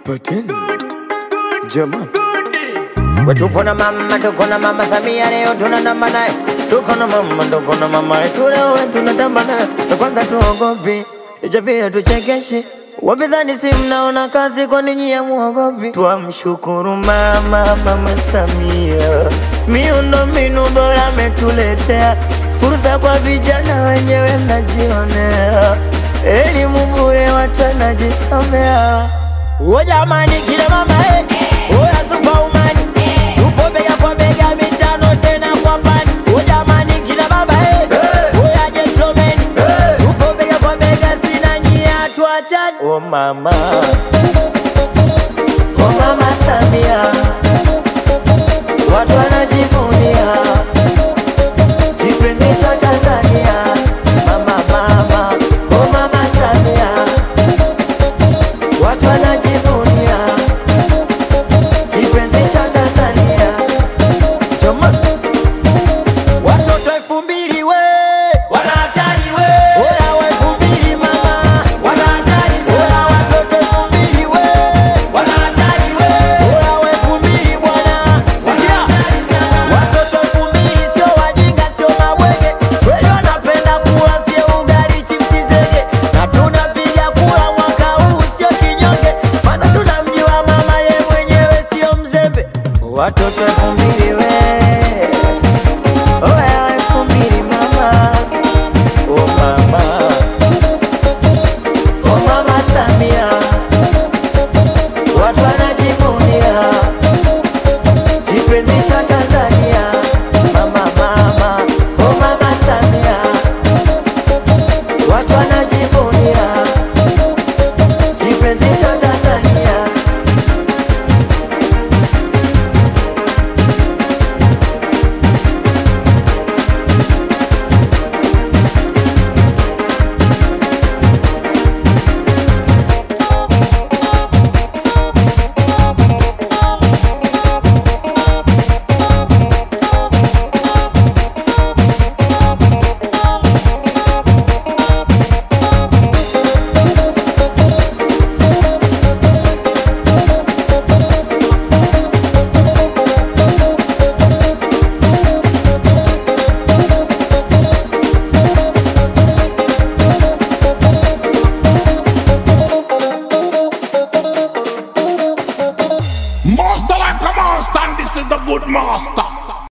Pateni Jaman tuko na mama Samia leo tunatamba naye. Tuko na mama yetu leo tunatamba naye. Kwanza tuogopi ijapia tuchekeshe. Wapinzani si mnaona kazi kwa ninyi ya muogopi. Tuamshukuru mama Samia, miundombinu bora ametuletea. Fursa kwa vijana wenyewe mnajionea. Elimu bure watu wanajisomea. O jamani kila mama oya superwoman, tupo bega kwa bega mitano tena kwa pani. O jamani kila baba oya gentleman, tupo bega kwa bega sina nyia tuachane. O mama Samia, watu wana